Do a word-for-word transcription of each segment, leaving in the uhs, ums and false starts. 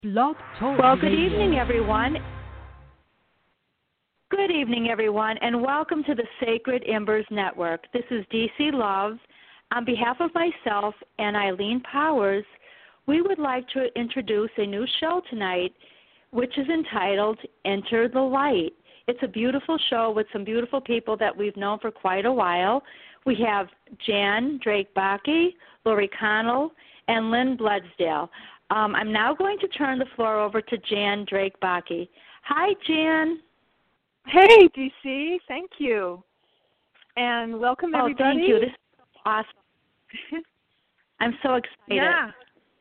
Blog Talk Well, good Radio. evening, everyone. Good evening, everyone, and welcome to the Sacred Embers Network. This is D C Love. On behalf of myself and Eileen Powers, we would like to introduce a new show tonight, which is entitled Enter the Light. It's a beautiful show with some beautiful people that we've known for quite a while. We have Jan Drake-Bakke, Lori Connell, and Lynn Bledsdale. Um, I'm now going to turn the floor over to Jan Drake-Bakke. Hi, Jan. Hey, D C. Thank you. And welcome, oh, everybody. Thank you. This is awesome. I'm so excited. Yeah,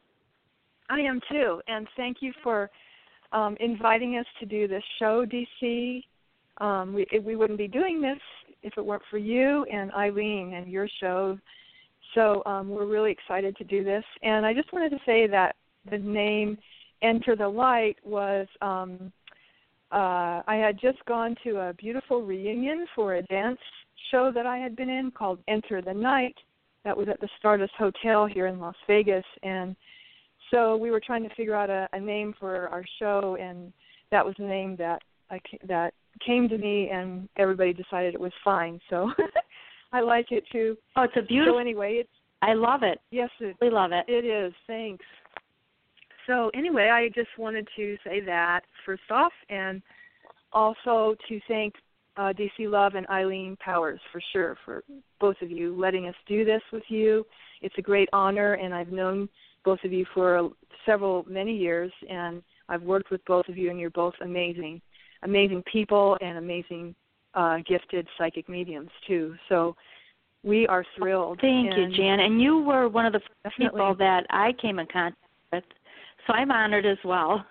I am too. And thank you for um, inviting us to do this show, D C. Um, we, we wouldn't be doing this if it weren't for you and Eileen and your show. So um, we're really excited to do this. And I just wanted to say that the name Enter the Light was, um, uh, I had just gone to a beautiful reunion for a dance show that I had been in called Enter the Night. That was at the Stardust Hotel here in Las Vegas. And so we were trying to figure out a, a name for our show, and that was the name that I, that came to me, and everybody decided it was fine. So I like it too. Oh, it's a beautiful. So anyway, it's. I love it. Yes, it, we love it. It is. Thanks. So anyway, I just wanted to say that first off, and also to thank uh, D C Love and Eileen Powers for sure, for both of you letting us do this with you. It's a great honor, and I've known both of you for several, many years, and I've worked with both of you, and you're both amazing, amazing people and amazing uh, gifted psychic mediums too. So we are thrilled. Thank and you, Jan. And you were one of the first definitely. people that I came in contact with, so I'm honored as well.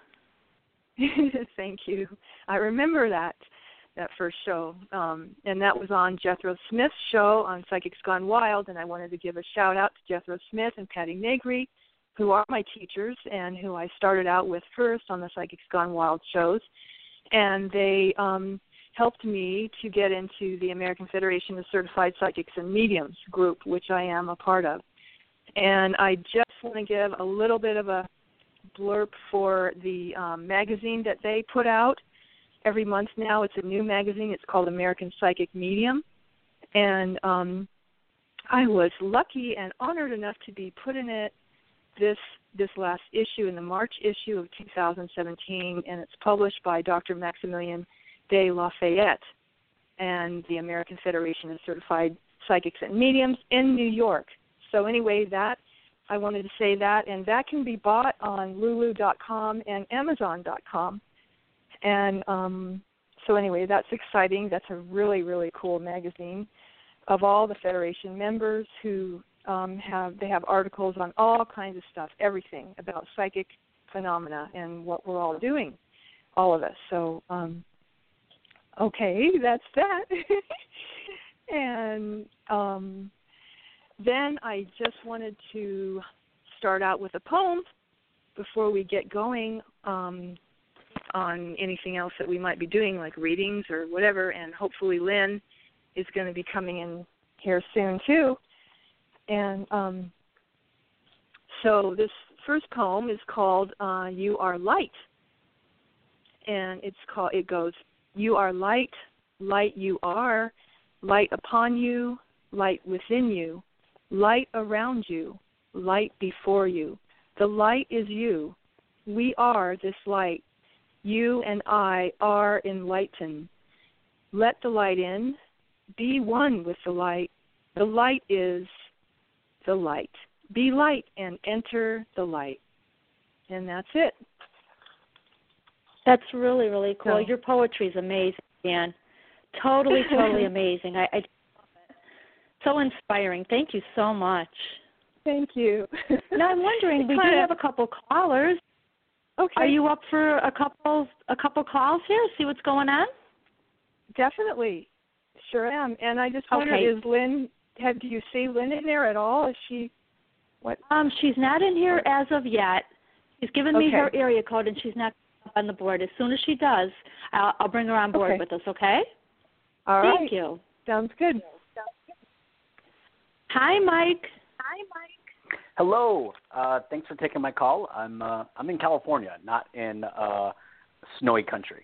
Thank you. I remember that, that first show, um, and that was on Jethro Smith's show on Psychics Gone Wild, and I wanted to give a shout-out to Jethro Smith and Patty Negri, who are my teachers and who I started out with first on the Psychics Gone Wild shows, and they um, helped me to get into the American Federation of Certified Psychics and Mediums group, which I am a part of. And I just want to give a little bit of a blurb for the um, magazine that they put out every month now. It's a new magazine. It's called American Psychic Medium. And um, I was lucky and honored enough to be put in it this this last issue, in the March issue of two thousand seventeen, and it's published by Doctor Maximilian de Lafayette and the American Federation of Certified Psychics and Mediums in New York. So anyway, that I wanted to say that, and that can be bought on lulu dot com and amazon dot com. And um, so anyway, that's exciting. That's a really, really cool magazine of all the Federation members who um, have, they have articles on all kinds of stuff, everything about psychic phenomena and what we're all doing, all of us. So, um, okay, that's that. and um, then I just wanted to start out with a poem before we get going um, on anything else that we might be doing, like readings or whatever, and hopefully Lynn is going to be coming in here soon too. And um, so this first poem is called uh, You Are Light. And it's called, it goes, you are light, light you are, light upon you, light within you, light around you, light before you. The light is you. We are this light. You and I are enlightened. Let the light in. Be one with the light. The light is the light. Be light and enter the light. And that's it. That's really, really cool. So, your poetry is amazing, Dan. Totally, totally amazing. I, I love it. So inspiring. Thank you so much. Thank you. Now I'm wondering, we do have a couple callers. Okay. Are you up for a couple a couple calls here? See what's going on? Definitely. Sure am. And I just wonder, okay. is Lynn, have do you see Lynn in there at all? Is she, what? Um, she's not in here as of yet. She's given me okay. her area code, and she's not up on the board. As soon as she does, I'll, I'll bring her on board okay. with us, okay? All Thank right. you. Sounds good. Hi, Mike. Hi, Mike. Hello. Uh, thanks for taking my call. I'm uh, I'm in California, not in uh, snowy country.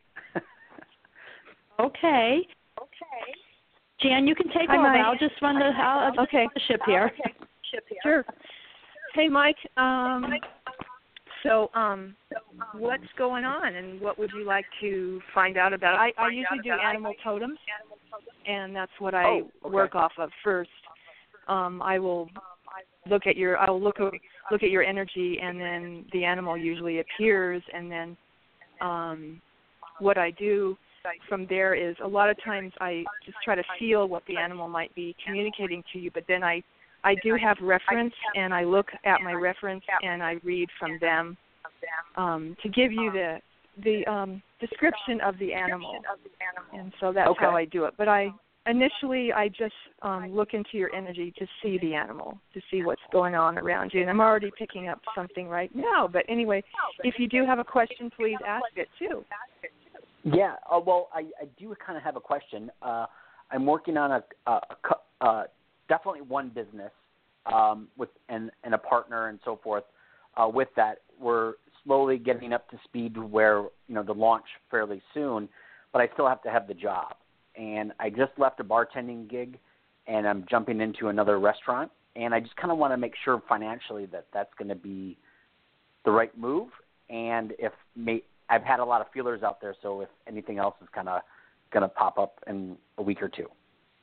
Okay. Okay. Jan, you can take Hi, over. Mike. I'll just run the, I'll, I'll Okay. run the ship here. Sure. Hey, Mike. Um, so, um, what's going on, and what would you like to find out about? I, I usually do animal totems, and that's what I Oh, okay. work off of first. Um, I will look at your, I will look look at your energy, and then the animal usually appears, and then um, what I do from there is a lot of times I just try to feel what the animal might be communicating to you, but then I, I do have reference, and I look at my reference, and I read from them um, to give you the the um, description of the animal, and so that's Okay. how I do it. But I initially I just um, look into your energy to see the animal, to see what's going on around you, and I'm already picking up something right now. But anyway, if you do have a question, please ask it too. Yeah, uh, well, I, I do kind of have a question. Uh, I'm working on a, a, a cu- uh, definitely one business um, with and, and a partner and so forth. Uh, with that, we're slowly getting up to speed where, you know, the launch fairly soon, but I still have to have the job. And I just left a bartending gig, and I'm jumping into another restaurant, and I just kind of want to make sure financially that that's going to be the right move, and if may, I've had a lot of feelers out there, so if anything else is kind of going to pop up in a week or two.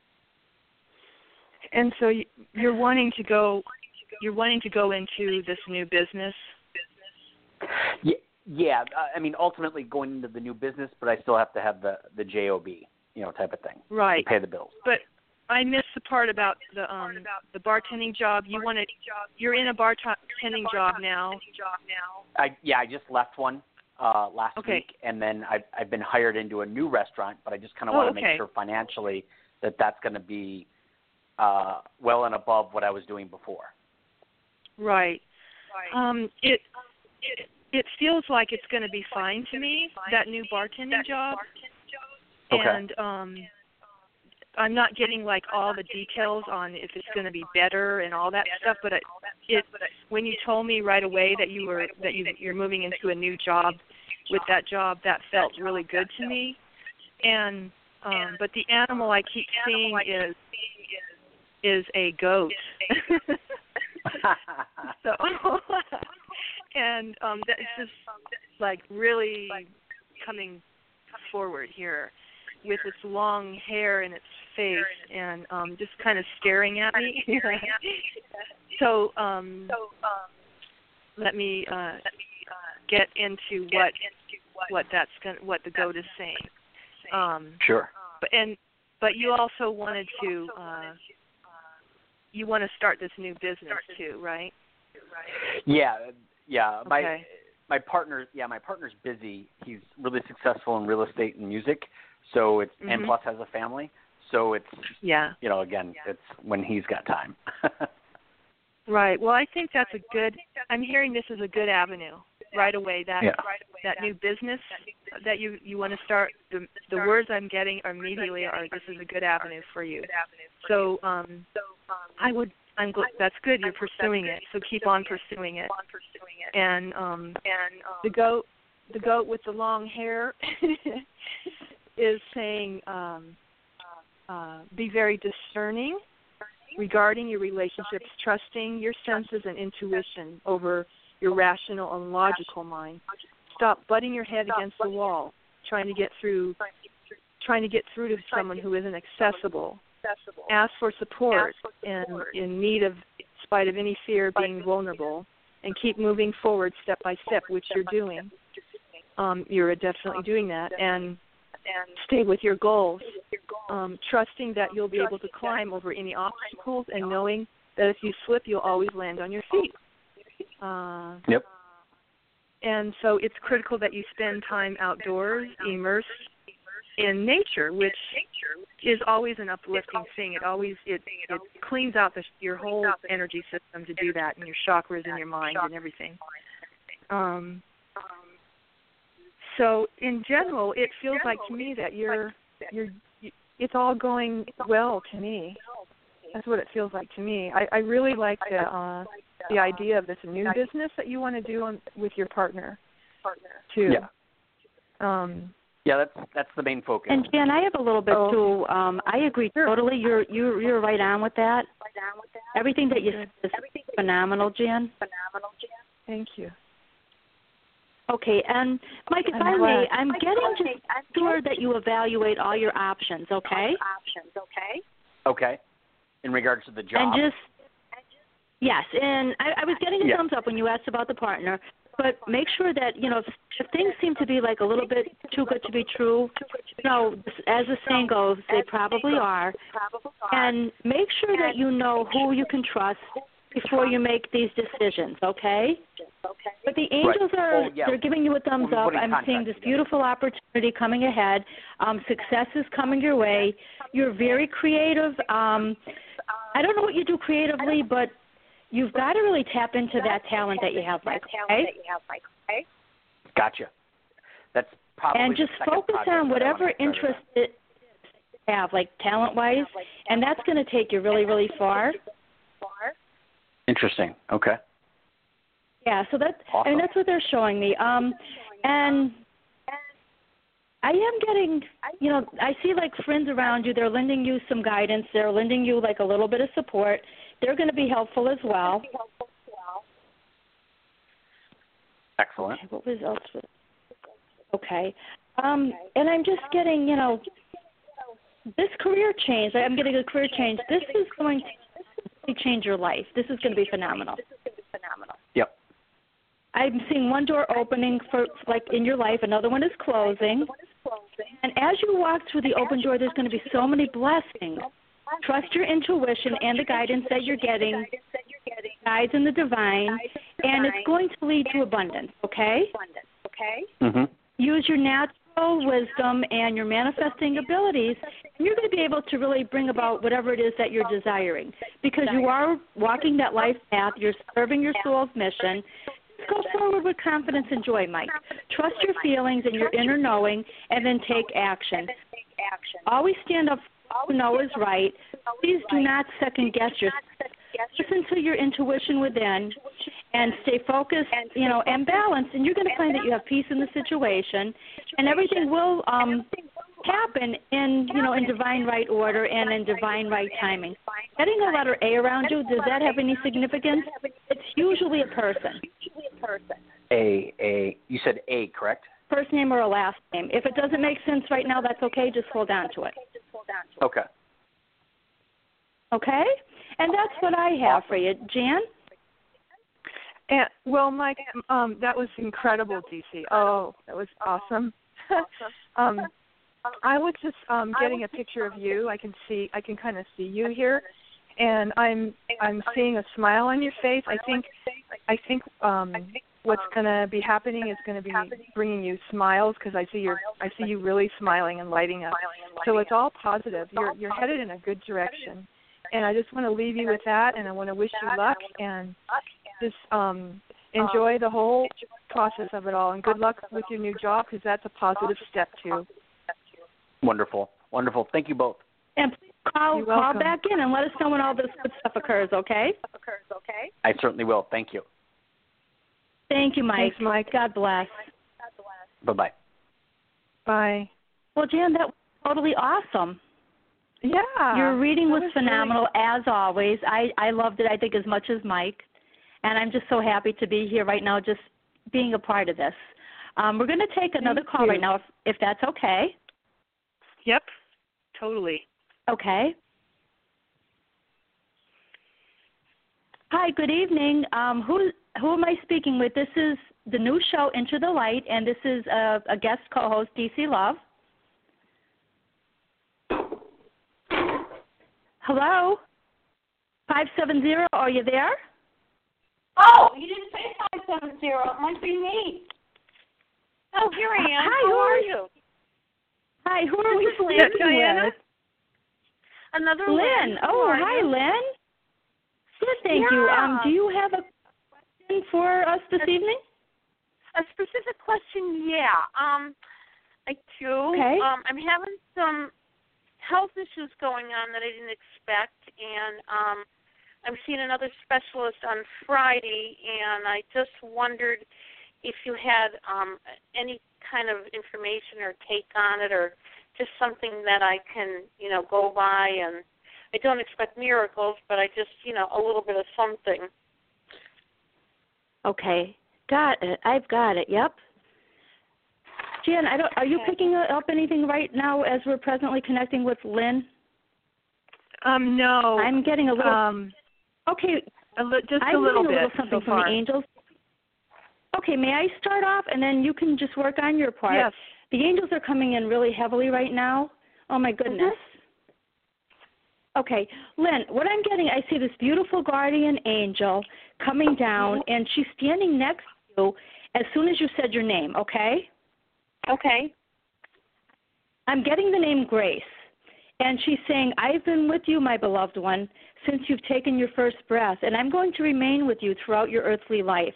And so you're wanting to go, you're wanting to go into this new business. Yeah, yeah. Uh, I mean, ultimately going into the new business, but I still have to have the the job, you know, type of thing, Right. to pay the bills. But I missed the part about the um the bartending job. You want to, you're in a bartending job now. I yeah, I just left one uh, last Okay. week, and then I've I've been hired into a new restaurant, but I just kind of Oh, want to okay. make sure financially that that's going to be uh, well and above what I was doing before. Right. Um, it, it it feels like it's going to be fine to me, that new bartending job. Okay. And um, I'm not getting like all the details on if it's going to be better and all that stuff. But it, it when you told me right away that you were that you you're moving into a new job with that job, that felt really good to me. And um, but the animal I keep seeing is is a goat. So, and um, that's just like really coming forward here with its long hair and its face, and um, just kind of staring at me. So, um, let me uh, get into what what that's gonna, what the goat is saying. Um, Sure. but and but you also wanted to uh, you want to start this new business too, right? Yeah, yeah. My Okay. my partner, yeah, my partner's busy. He's really successful in real estate and music, so it's Mm-hmm. and plus has a family, so it's Yeah. you know again it's when he's got time. Right. Well, I think that's a good. I'm hearing this is a good avenue right away. That Yeah. that new business that you you want to start. The the words I'm getting immediately are this is a good avenue for you. So um, I would. I'm gl- that's good. You're pursuing it. So keep on pursuing it. And um, the goat, the goat with the long hair, is saying, um, uh, be very discerning regarding your relationships, trusting your senses and intuition over your rational and logical mind. Stop butting your head against the wall, trying to get through, trying to get through to someone who isn't accessible. Ask for support and in need of, in spite of any fear, being vulnerable, and keep moving forward step by step, which you're doing. Um, you're definitely doing that, and stay with your goals, um, trusting that you'll be able to climb over any obstacles, and knowing that if you slip, you'll always land on your feet. Uh, Yep. And so it's critical that you spend time outdoors, immersed in nature, which is always an uplifting thing. It always it it cleans out the, your whole energy system to do that, and your chakras and your mind and everything. Um, so in general, it feels like to me that you're you're it's all going well to me. That's what it feels like to me. I, I really like the uh, the idea of this new business that you want to do on, with your partner, partner too. Yeah. Um, yeah, that's that's the main focus. And Jan, I have a little bit oh. too. Um, I agree Sure. totally. You're you're you're right on with that. Everything that you said is phenomenal, Jan. Thank you. Okay, and Mike, if I'm I glad. may, I'm getting just sure that you evaluate all your options, okay? Okay. In regards to the job. And just yes, and I, I was getting a Yeah. thumbs up when you asked about the partner, but make sure that you know if, if things seem to be like a little bit too good to be true, you know, as the saying goes, they probably are. And make sure that you know who you can trust before you make these decisions, okay? But the angels Right. are Oh, yeah. they're giving you a thumbs We'll up. put in I'm contact seeing this together. beautiful opportunity coming ahead. Um, success is coming your way. You're very creative. Um, I don't know what you do creatively, but you've got to really tap into that talent that you have, Mike, okay? Gotcha. That's probably And the just second focus project on that I whatever wanna get started interest it you have, like talent-wise, and that's going to take you really, really far. on. Interesting. Okay. Yeah, so that I Awesome. mean that's what they're showing me. Um, and I am getting, you know, I see like friends around you. They're lending you some guidance. They're lending you like a little bit of support. They're going to be helpful as well. Excellent. Okay, what was else? Was, okay, um, and I'm just getting, you know, this career change. I'm getting a career change. This is going to change your life. This is going to be phenomenal. Yep. I'm seeing one door opening for like in your life, another one is closing. And as you walk through the open door, there's going to be so many blessings. Trust your intuition and the guidance that you're getting, guides in the divine, and it's going to lead to abundance, okay? Mhm. Use your natural wisdom and your manifesting abilities, and you're going to be able to really bring about whatever it is that you're desiring. Because you are walking that life path, you're serving your soul's mission. Just go forward with confidence and joy, Mike. Trust your feelings and your inner knowing, and then take action. Always stand up for what you know is right. Please do not second-guess yourself. Listen to your intuition within and stay focused, you know, and balanced, and you're going to find that you have peace in the situation, and everything will um, happen in, you know, in divine right order and in divine right timing. Getting a letter A around you, does that have any significance? It's usually a person. A A. You said A, correct? First name or a last name. If it doesn't make sense right now, that's okay. Just hold on to it. Okay. Okay? And that's what I have for you. Jan? And, well, Mike, um, that was incredible, D C. Oh, that was awesome. um, I was just um, getting a picture of you. I can see, I can kind of see you here, and I'm, I'm seeing a smile on your face. I think, I think um, what's going to be happening is going to be bringing you smiles because I see your, I see you really smiling and lighting up. So it's all positive. You're, you're headed in a good direction. And I just want to leave you with that, and I want to wish you luck and just um, enjoy the whole process of it all. And good luck with your new job because that's a positive step too. Wonderful. Wonderful. Thank you both. And please call, You're call welcome. back in and let us know when all this good stuff occurs, okay? I certainly will. Thank you. Thank you, Mike. Thanks, Mike. God bless. Bye-bye. Bye. Well, Jan, that was totally awesome. Yeah. Your reading was, was phenomenal, as always. I, I loved it, I think, as much as Mike. And I'm just so happy to be here right now, just being a part of this. Um, we're going to take another Thank call you. right now, if, if that's okay. Yep. Totally. Okay. Hi, good evening. Um, who who am I speaking with? This is the new show, Into the Light, and this is a, a guest co-host, D C Love. Hello? five seven zero, are you there? Oh, you didn't say five seven zero. It must be me. Oh, here I am. Hi, How who are are you? Hi, who are we This is Lynn. speaking Diana? with? Another Lynn. Lynn. Oh, How are hi, you? Lynn. Good, thank you. Um, Yeah. do you have a question for us this evening? A specific question, yeah. Um, I do. Okay. Um, I'm having some health issues going on that I didn't expect, and um, I'm seeing another specialist on Friday, and I just wondered if you had um, any kind of information or take on it, or just something that I can, you know, go by. And I don't expect miracles, but I just, you know, a little bit of something. Okay, got it. I've got it. Yep. Jan, I don't. Are you Okay. picking up anything right now as we're presently connecting with Lynn? Um, no. I'm getting a little. Um, okay, a li- just I'm a little getting a bit little something so from far. the angels. Okay, may I start off, and then you can just work on your part. Yes. The angels are coming in really heavily right now. Oh my goodness. Mm-hmm. Okay, Lynn, what I'm getting, I see this beautiful guardian angel coming down, mm-hmm. and she's standing next to you as soon as you said your name, okay? Okay. I'm getting the name Grace, and she's saying, I've been with you, my beloved one, since you've taken your first breath, and I'm going to remain with you throughout your earthly life.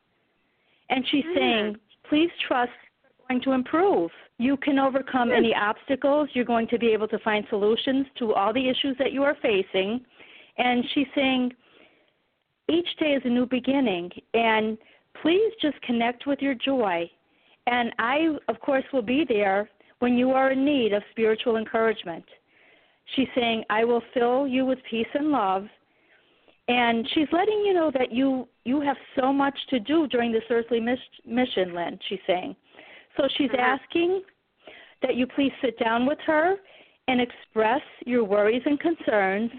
And she's mm. saying, please trust you're going to improve. You can overcome mm. any obstacles. You're going to be able to find solutions to all the issues that you are facing. And she's saying, each day is a new beginning, and please just connect with your joy. And I, of course, will be there when you are in need of spiritual encouragement. She's saying, I will fill you with peace and love. And she's letting you know that you, you have so much to do during this earthly mis- mission, Lynn, she's saying. So she's mm-hmm. asking that you please sit down with her and express your worries and concerns.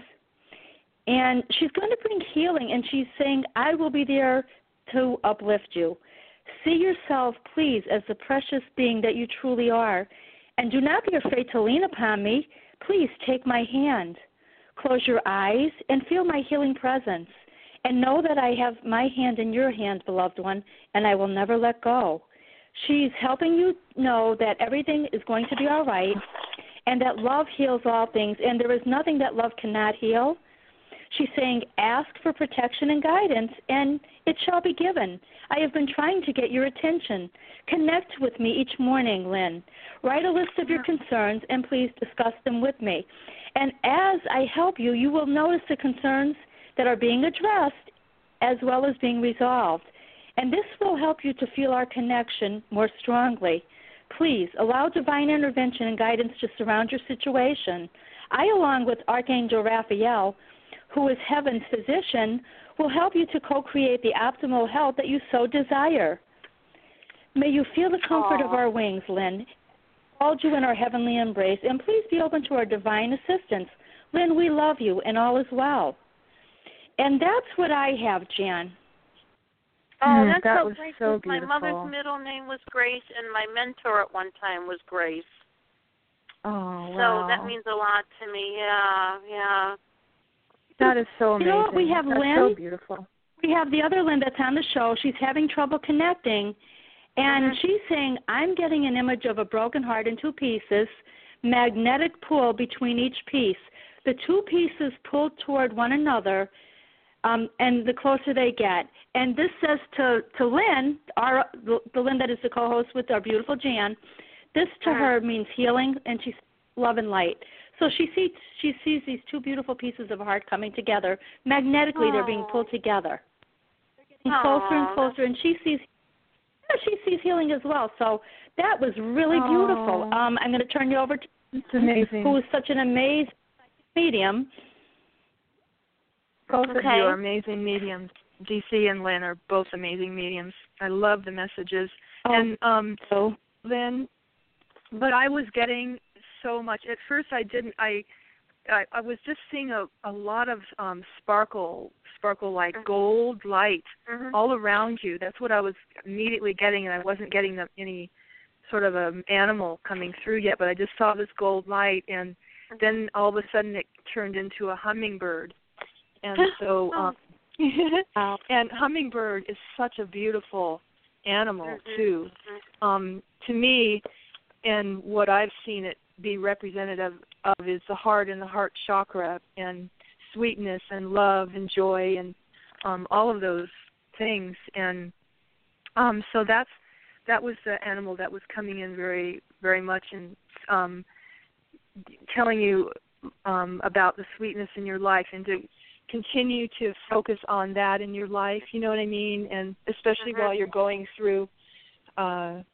And she's going to bring healing, and she's saying, I will be there to uplift you. See yourself, please, as the precious being that you truly are. And do not be afraid to lean upon me. Please take my hand. Close your eyes and feel my healing presence. And know that I have my hand in your hand, beloved one, and I will never let go. She's helping you know that everything is going to be all right, and that love heals all things, and there is nothing that love cannot heal. She's saying, ask for protection and guidance, and it shall be given. I have been trying to get your attention. Connect with me each morning, Lynn. Write a list of your concerns, and please discuss them with me. And as I help you, you will notice the concerns that are being addressed as well as being resolved. And this will help you to feel our connection more strongly. Please allow divine intervention and guidance to surround your situation. I, along with Archangel Raphael, who is heaven's physician, will help you to co-create the optimal health that you so desire. May you feel the comfort Aww. Of our wings, Lynn. Hold you in our heavenly embrace, and please be open to our divine assistance. Lynn, we love you, and all is well. And that's what I have, Jan. Oh, that's that so was great. so My beautiful. mother's middle name was Grace, and my mentor at one time was Grace. Oh, wow. So that means a lot to me. Yeah, yeah. That is so amazing. You know what? We have That's Lynn. so beautiful. We have the other Lynn that's on the show. She's having trouble connecting, and mm-hmm. she's saying, I'm getting an image of a broken heart in two pieces, magnetic pull between each piece. The two pieces pull toward one another, um, and the closer they get. And this says to, to Lynn, our, the, the Lynn that is the co-host with our beautiful Jan, this to mm-hmm. her means healing, and she's love and light. So she sees she sees these two beautiful pieces of heart coming together. Magnetically, Aww. They're being pulled together. They're getting Aww. Closer and closer, and she sees yeah, she sees healing as well. So that was really Aww. Beautiful. Um, I'm going to turn you over to It's amazing. who is such an amazing medium. Both okay. of you are amazing mediums. D C and Lynn are both amazing mediums. I love the messages. Oh. And um, so Lynn, but I was getting so much. At first, I didn't. I I, I was just seeing a, a lot of um, sparkle, sparkle like mm-hmm. gold light mm-hmm. all around you. That's what I was immediately getting, and I wasn't getting the, any sort of an animal coming through yet. But I just saw this gold light, and mm-hmm. then all of a sudden it turned into a hummingbird. And so, um, wow. and hummingbird is such a beautiful animal mm-hmm. too. Um, to me, and what I've seen it be representative of is the heart and the heart chakra, and sweetness and love and joy and um, all of those things. And um, so that's that was the animal that was coming in very, very much and um, telling you um, about the sweetness in your life, and to continue to focus on that in your life, you know what I mean? And especially Uh-huh. while you're going through, uh,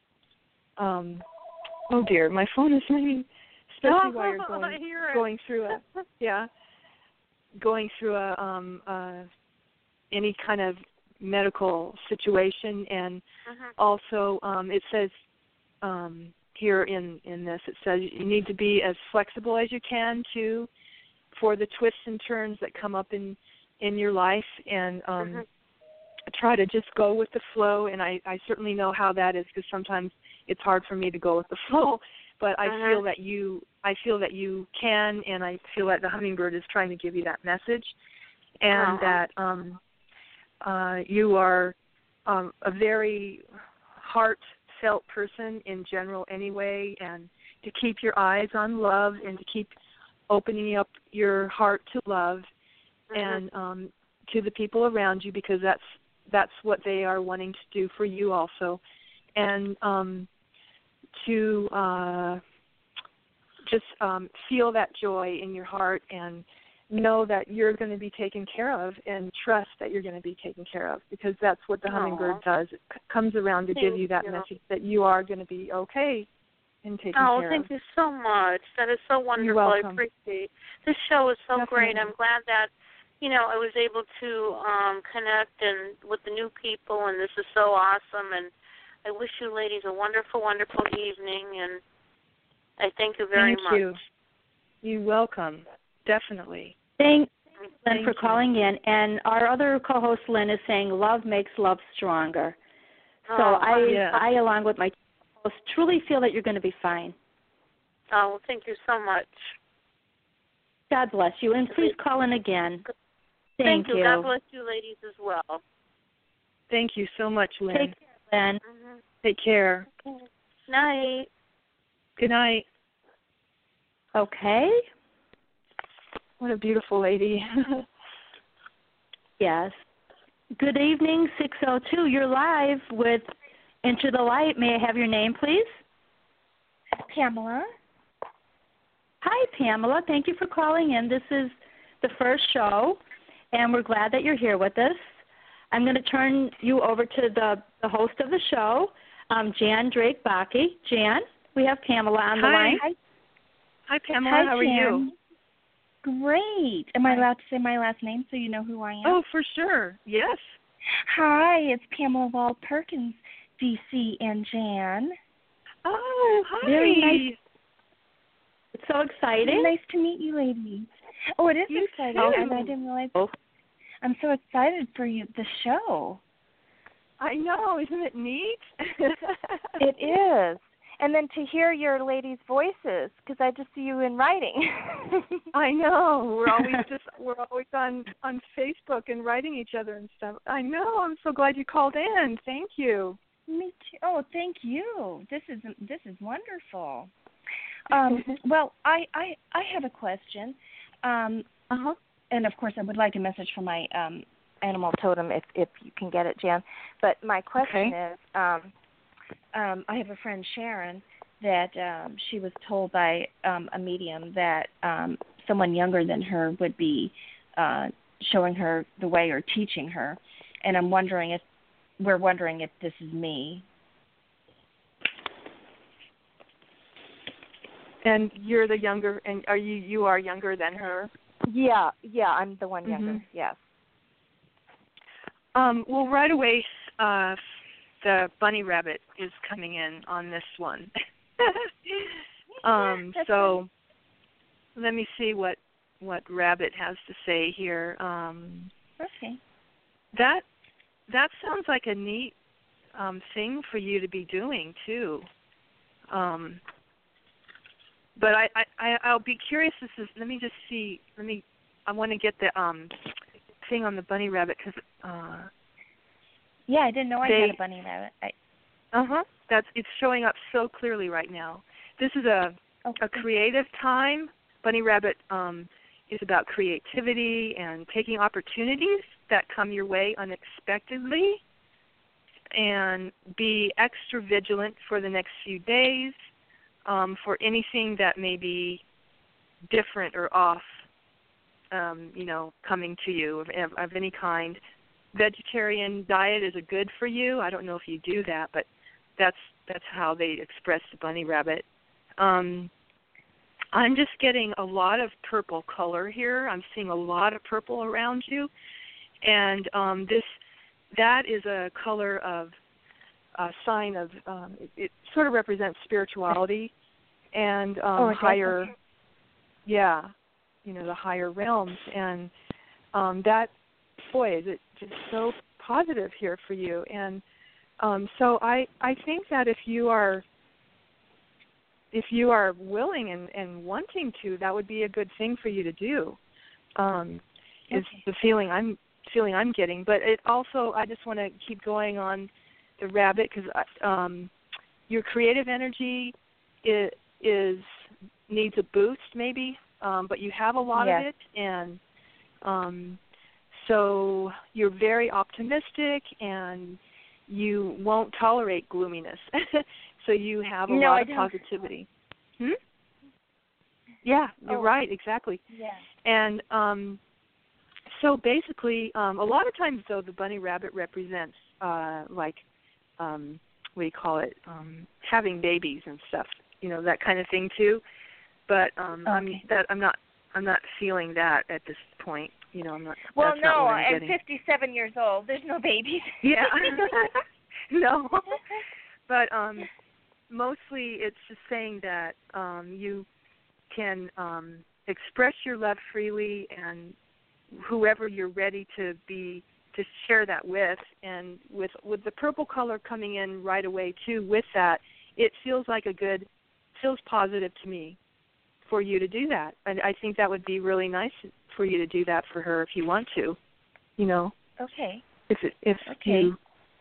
um, oh dear, my phone is ringing. Especially while you're I going hear it. going through a yeah, going through a um uh any kind of medical situation, and Uh-huh. also um it says um here in in this it says you need to be as flexible as you can too for the twists and turns that come up in in your life, and um Uh-huh. try to just go with the flow. And I I certainly know how that is, because sometimes it's hard for me to go with the flow, but I Uh-huh. feel that you I feel that you can, and I feel that the hummingbird is trying to give you that message, and Uh-huh. that um, uh, you are um, a very heartfelt person in general anyway, and to keep your eyes on love and to keep opening up your heart to love Uh-huh. and um, to the people around you, because that's that's what they are wanting to do for you also, and um, to uh, just um, feel that joy in your heart and know that you're going to be taken care of, and trust that you're going to be taken care of, because that's what the hummingbird Aw. does. It c- comes around to give Thank you that you. message that you are going to be okay and taken Oh, care thank of. you so much. That is so wonderful. I welcome. appreciate it. This show is so great. Definitely. I'm glad that, you know, I was able to um, connect and with the new people, and this is so awesome. And I wish you ladies a wonderful, wonderful evening, and I thank you very Thank much. you. You're welcome. Definitely. Thank Lynn Thank for you. calling in. And our other co-host, Lynn, is saying love makes love stronger. So Oh, I, yes. I, along with my co-host, truly feel that you're going to be fine. Oh, well, thank you so much. God bless you. And please call in again. Thank, Thank you. God bless you ladies as well. Thank you so much, Lynn. Take care, Lynn. Mm-hmm. Take care. Night. Good night. Okay. What a beautiful lady. Yes. Good evening, six oh two. You're live with Into the Light. May I have your name, please? Pamela. Hi, Pamela. Thank you for calling in. This is the first show, and we're glad that you're here with us. I'm going to turn you over to the, the host of the show, um, Jan Drake Bakke. Jan, we have Pamela on the Hi. line. Hi, Hi, Pamela. Hi, How are Jan. you? Great. Am I allowed to say my last name so you know who I am? Oh, for sure. Yes. Hi, it's Pamela Wall Perkins, D C and Jan. Oh, hi. Very nice. It's so exciting. Nice to meet you, ladies. Oh, it is You exciting, too. and I didn't realize. Oh. I'm so excited for you, the show. I know. Isn't it neat? It is. And then to hear your ladies' voices, because I just see you in writing. I know. We're always just we're always on on Facebook and writing each other and stuff. I know. I'm so glad you called in. Thank you. Me too. Oh, thank you. This is this is wonderful. Um, well, I, I I have a question, um, Uh-huh. and of course I would like a message from my um, animal totem if if you can get it, Jan. But my question Okay. is, um, um, I have a friend Sharon that um, she was told by um, a medium that um, someone younger than her would be uh, showing her the way or teaching her, and I'm wondering if we're wondering if this is me. And you're the younger, and are you you are younger than her? Yeah, yeah, I'm the one younger. Mhm. Yes. Um, well, right away, uh, the bunny rabbit is coming in on this one. um, That's so let me see what what Rabbit has to say here. Um, Okay. that that sounds like a neat um, thing for you to be doing too. Um, but I, I, I I'll be curious. This is. Let me just see. Let me. I want to get the um, thing on the bunny rabbit because. Uh, Yeah, I didn't know I They- had a bunny rabbit. I, Uh huh. That's it's showing up so clearly right now. This is a okay. a creative time. Bunny Rabbit um, is about creativity and taking opportunities that come your way unexpectedly, and be extra vigilant for the next few days um, for anything that may be different or off um, you know, coming to you of, of any kind. Vegetarian diet is a good for you. I don't know if you do that, but that's that's how they express the bunny rabbit. Um, I'm just getting a lot of purple color here. I'm seeing a lot of purple around you, and um, this that is a color of a sign of um, it, it sort of represents spirituality and um, oh, higher, yeah, you know, the higher realms, and um, that boy is it just so positive here for you. And um, so I I think that if you are if you are willing and, and wanting to, that would be a good thing for you to do. Um, is okay. the feeling I'm feeling I'm getting. But it also, I just want to keep going on the rabbit because um, your creative energy is, is needs a boost maybe, um, but you have a lot yes. of it, and um, so you're very optimistic and you won't tolerate gloominess. So you have a no, lot I of don't. positivity. Hmm? Yeah, you're oh. right, exactly. Yeah. And um, so basically, um, a lot of times, though, the bunny rabbit represents, uh, like, um, what do you call it, um, having babies and stuff, you know, that kind of thing, too. But um, okay. I'm, that, I'm not I'm not feeling that at this point. You know, I'm not. Well, that's no, not what I'm I'm getting. fifty-seven years old. There's no babies. Yeah. No. But um, mostly it's just saying that um, you can um, express your love freely, and whoever you're ready to be to share that with, and with with the purple color coming in right away too. With that, it feels like a good, feels positive to me for you to do that. And I think that would be really nice for you to do that for her if you want to. You know. Okay. If it, if okay. you.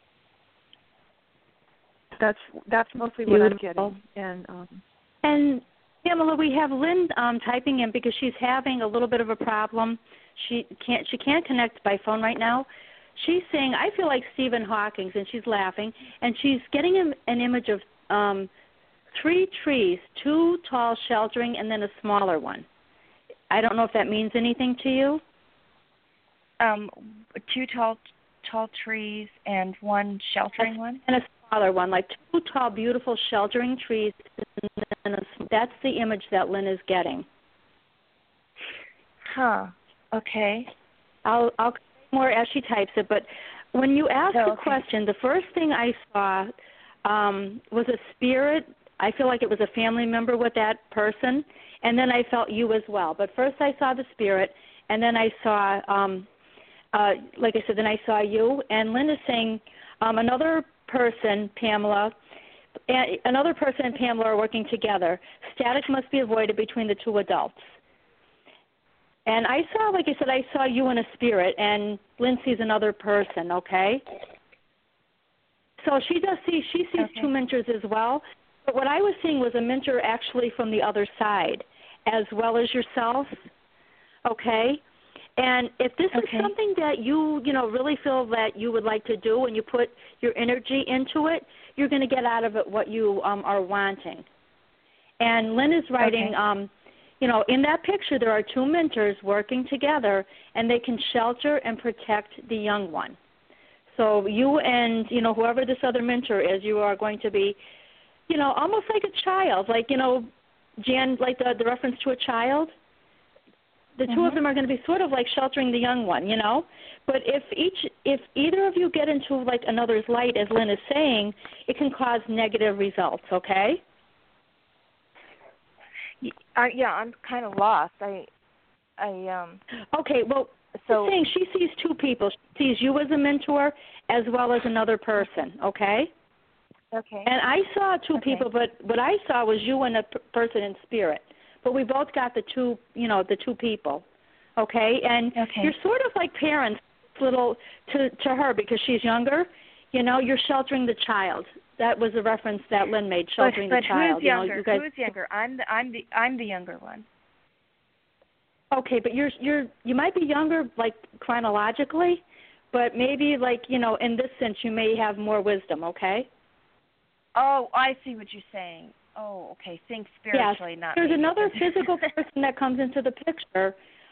That's that's mostly what Beautiful. I'm getting. And um, and Pamela, we have Lynn um, typing in because she's having a little bit of a problem. She can't she can't connect by phone right now. She's saying, I feel like Stephen Hawking, and she's laughing, and she's getting an, an image of um, three trees, two tall sheltering, and then a smaller one. I don't know if that means anything to you. Um, two tall tall trees and one sheltering one? And a smaller one, like two tall, beautiful sheltering trees. And a, that's the image that Lynn is getting. Huh. Okay. I'll I'll more as she types it, but when you asked oh, the okay. question, the first thing I saw um, was a spirit. I feel like it was a family member with that person, and then I felt you as well. But first I saw the spirit, and then I saw, um, uh, like I said, then I saw you. And Lynn is saying um, another person, Pamela, and another person and Pamela are working together. Static must be avoided between the two adults. And I saw, like I said, I saw you in a spirit, and Lynn sees another person, okay? So she does see, she sees okay. two mentors as well. But what I was seeing was a mentor actually from the other side, as well as yourself, okay? And if this okay. is something that you, you know, really feel that you would like to do and you put your energy into it, you're going to get out of it what you um, are wanting. And Lynn is writing, okay. um, you know, in that picture there are two mentors working together, and they can shelter and protect the young one. So you and, you know, whoever this other mentor is, you are going to be, you know, almost like a child, like, you know, Jan, like the, the reference to a child. The mm-hmm. two of them are going to be sort of like sheltering the young one, you know. But if each, if either of you get into like another's light, as Lynn is saying, it can cause negative results. Okay. Uh, yeah, I'm kind of lost. I, I um. Okay, well, so she's saying she sees two people. She sees you as a mentor as well as another person. Okay. Okay. And I saw two okay. people, but what I saw was you and a p- person in spirit. But we both got the two, you know, the two people. Okay, and okay. you're sort of like parents, little to to her because she's younger. You know, you're sheltering the child. That was a reference that Lynn made, sheltering but, but the child. who's younger? You know, you guys... Who's younger? I'm the I'm the I'm the younger one. Okay, but you're you're you might be younger, like chronologically, but maybe like you know, in this sense, you may have more wisdom. Okay. Oh, I see what you're saying. Oh, okay. Think spiritually, yes. not There's maybe. another physical person that comes into the picture.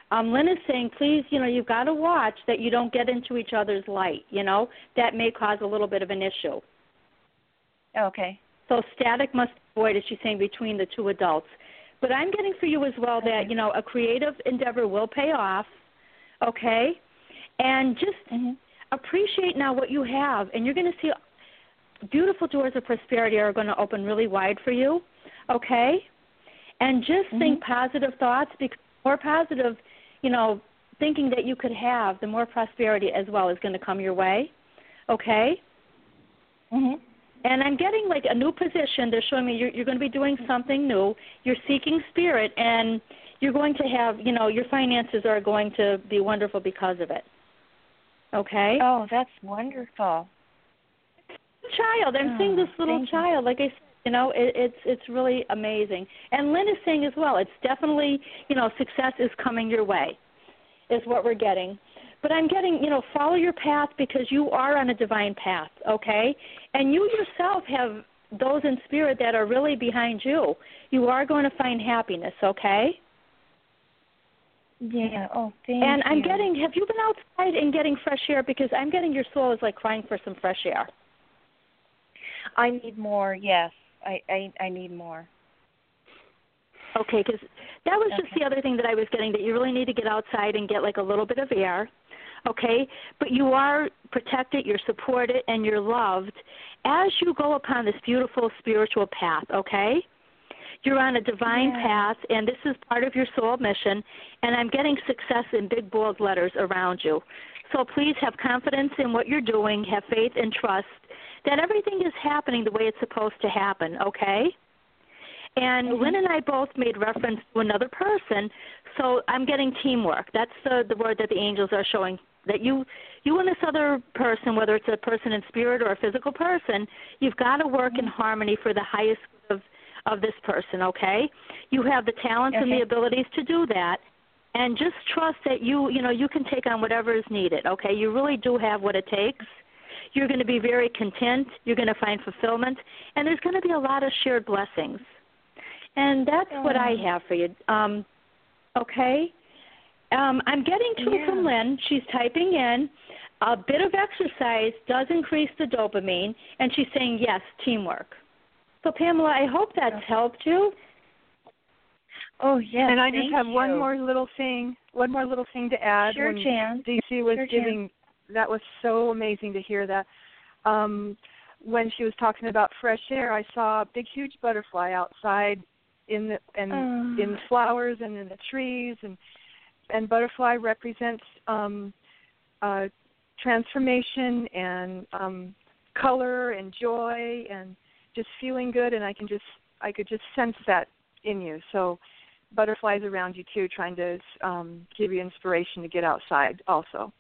Um, Lynn is saying, please, you know, you've got to watch that you don't get into each other's light, you know. That may cause a little bit of an issue. Okay. So static must be avoided, she's saying, between the two adults. But I'm getting for you as well okay. that, you know, a creative endeavor will pay off, okay? And just mm-hmm. appreciate now what you have, and you're going to see beautiful doors of prosperity are going to open really wide for you, okay? And just mm-hmm. think positive thoughts, because the more positive, you know, thinking that you could have, the more prosperity as well is going to come your way, okay? Mm-hmm. And I'm getting like a new position. They're showing me you're, you're going to be doing something new. You're seeking spirit, and you're going to have, you know, your finances are going to be wonderful because of it. Okay? Oh, that's wonderful. Child, I'm oh, seeing this little child. Like I said, you know, it, it's it's really amazing. And Lynn is saying as well, it's definitely, you know, success is coming your way, is what we're getting. But I'm getting, you know, follow your path, because you are on a divine path, okay? And you yourself have those in spirit that are really behind you. You are going to find happiness, okay? Yeah, oh, thank and you. And I'm getting, have you been outside and getting fresh air? Because I'm getting your soul is like crying for some fresh air. I need more, yes. I, I, I need more. Okay, because that was okay. just the other thing that I was getting, that you really need to get outside and get like a little bit of air, okay? But you are protected, you're supported, and you're loved as you go upon this beautiful spiritual path, okay? You're on a divine yeah. path, and this is part of your soul mission, and I'm getting success in big, bold letters around you. So please have confidence in what you're doing, have faith and trust that everything is happening the way it's supposed to happen, okay? And mm-hmm. Lynn and I both made reference to another person, so I'm getting teamwork. That's the, the word that the angels are showing, that you you and this other person, whether it's a person in spirit or a physical person, you've got to work mm-hmm. in harmony for the highest good of, of this person, okay? You have the talents okay. and the abilities to do that, and just trust that you, you know, you can take on whatever is needed, okay? You really do have what it takes. You're going to be very content. You're going to find fulfillment, and there's going to be a lot of shared blessings. And that's oh. what I have for you. Um, okay? Um, I'm getting to yeah. it from Lynn. She's typing in, a bit of exercise does increase the dopamine, and she's saying, yes, teamwork. So, Pamela, I hope that's okay. helped you. Oh, yes, and I just have you. one more little thing, one more little thing to add. Sure, when Jan. D C was sure, giving, Jan. That was so amazing to hear that. Um, when she was talking about fresh air, I saw a big, huge butterfly outside in the and oh. in flowers and in the trees, and and butterfly represents um, uh, transformation and um, color and joy and just feeling good. And I can just I could just sense that in you. So butterflies around you too, trying to um, give you inspiration to get outside also.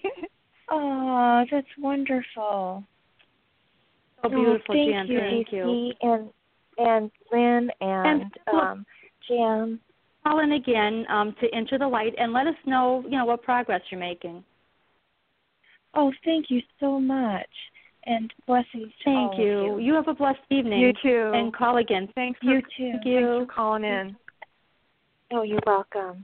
Oh, that's wonderful. So beautiful, oh, thank Jan. You, thank D C, you. And, and Lynn and, and um, Jan. Call in again um, to enter the light and let us know, you know, what progress you're making. Oh, thank you so much. And blessings to Thank all you. of you. You have a blessed evening. You too. And call again. Thanks for, you too. Thank you. Thanks for calling in. Oh, you're welcome.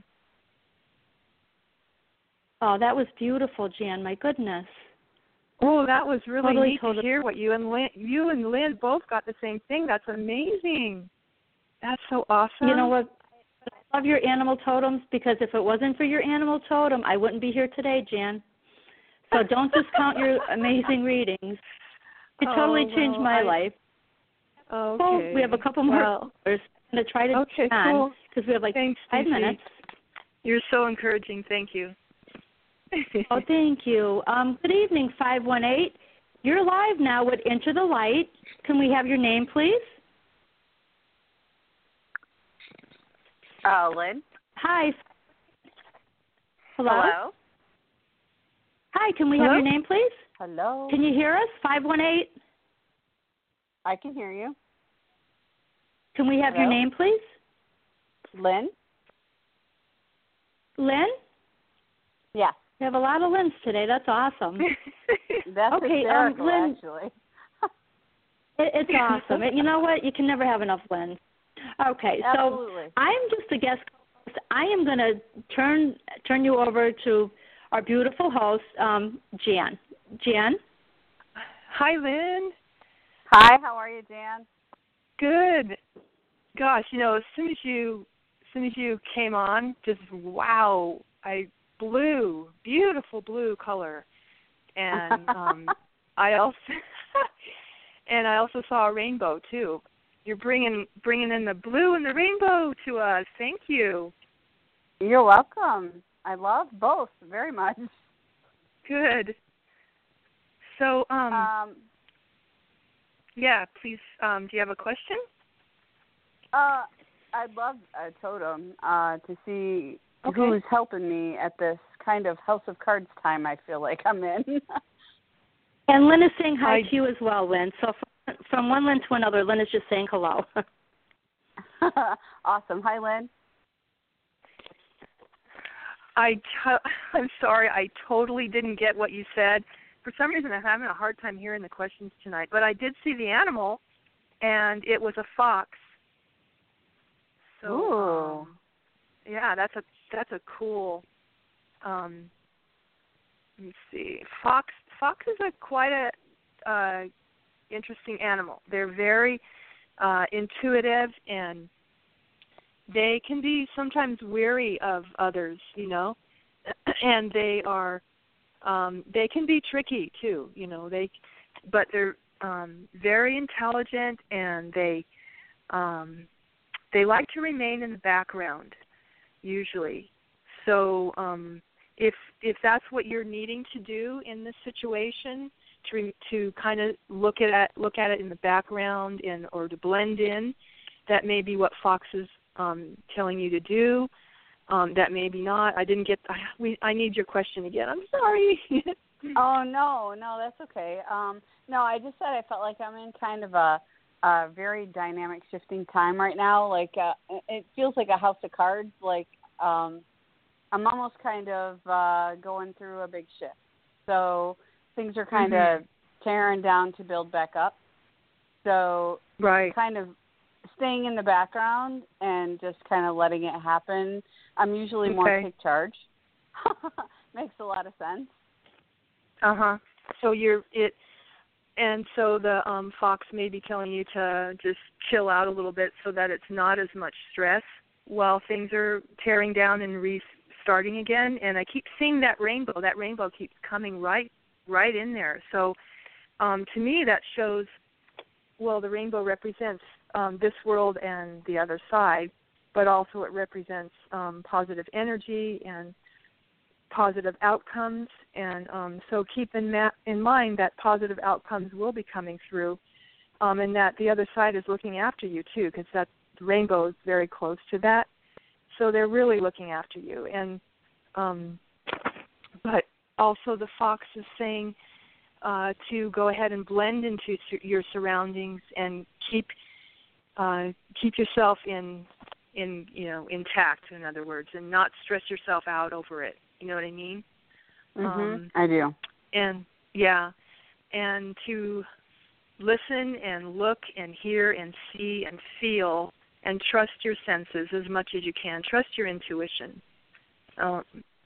Oh, that was beautiful, Jan. My goodness. Oh, that was really totally, neat totally. to hear what you and Lynn, you and Lynn both got the same thing. That's amazing. That's so awesome. You know what? I love your animal totems, because if it wasn't for your animal totem, I wouldn't be here today, Jan. So don't discount your amazing readings. It oh, totally changed well, my I, life. Okay. Well, we have a couple more well, hours to try to okay, on cool. because we have like Thanks, five D C. minutes. You're so encouraging. Thank you. Oh, thank you. Um, good evening, five one eight. You're live now with Enter the Light. Can we have your name, please? Uh, Lynn. Hi. Hello? Hello? Hi, can we Hello? have your name, please? Hello? Can you hear us? five one eight. I can hear you. Can we have Hello? your name, please? Lynn? Lynn? Yeah. We have a lot of Lynn's today. That's awesome. That's okay, hysterical, um, Lynn, actually. it, it's awesome. It, you know what? You can never have enough Lynn's. Okay, Absolutely. so I'm just a guest host I am going to turn turn you over to our beautiful host, um, Jan. Jan? Hi, Lynn. Hi, how are you, Jan? Good. Gosh, you know, as soon as you as soon as you came on, just wow, I blue, beautiful blue color, and um, I also and I also saw a rainbow too. You're bringing bringing in the blue and the rainbow to us. Thank you. You're welcome. I love both very much. Good. So, um, Um, yeah, please. Um, do you have a question? uh, I'd love a totem uh, to see Okay. who's helping me at this kind of House of Cards time I feel like I'm in. And Lynn is saying hi I, to you as well, Lynn. So from, from one Lynn to another, Lynn is just saying hello. Awesome. Hi, Lynn. I t- I'm sorry, I totally didn't get what you said. For some reason, I'm having a hard time hearing the questions tonight. But I did see the animal, and it was a fox. So, Ooh. um, yeah, that's a that's a cool. Um, let me see. Fox foxes are quite a uh, interesting animal. They're very uh, intuitive, and they can be sometimes weary of others, you know, and they are um, they can be tricky too, you know. They, but they're um, very intelligent, and they um, they like to remain in the background usually. So um, if if that's what you're needing to do in this situation, to to kind of look at look at it in the background and or to blend in, that may be what Fox is um, telling you to do. Um, that maybe not. I didn't get. I, we, I need your question again. I'm sorry. Oh no, no, that's okay. Um, no, I just said I felt like I'm in kind of a, a very dynamic, shifting time right now. Like uh, it feels like a house of cards. Like um, I'm almost kind of uh, going through a big shift. So things are kind mm-hmm. of tearing down to build back up. So right, kind of staying in the background and just kind of letting it happen. I'm usually okay. more take charge. Makes a lot of sense. Uh huh. So you're it, and so the um, Fox may be telling you to just chill out a little bit so that it's not as much stress while things are tearing down and restarting again. And I keep seeing that rainbow. That rainbow keeps coming right, right in there. So um, to me, that shows. Well, the rainbow represents um, this world and the other side, but also it represents um, positive energy and positive outcomes. And um, so keep in, ma- in mind that positive outcomes will be coming through, um, and that the other side is looking after you too, because that rainbow is very close to that. So they're really looking after you. And um, but also the Fox is saying, Uh, to go ahead and blend into su- your surroundings and keep uh, keep yourself in in you know intact. In other words, and not stress yourself out over it. You know what I mean? Mhm. Um, I do. and yeah, and to listen and look and hear and see and feel and trust your senses as much as you can. Trust your intuition. Um,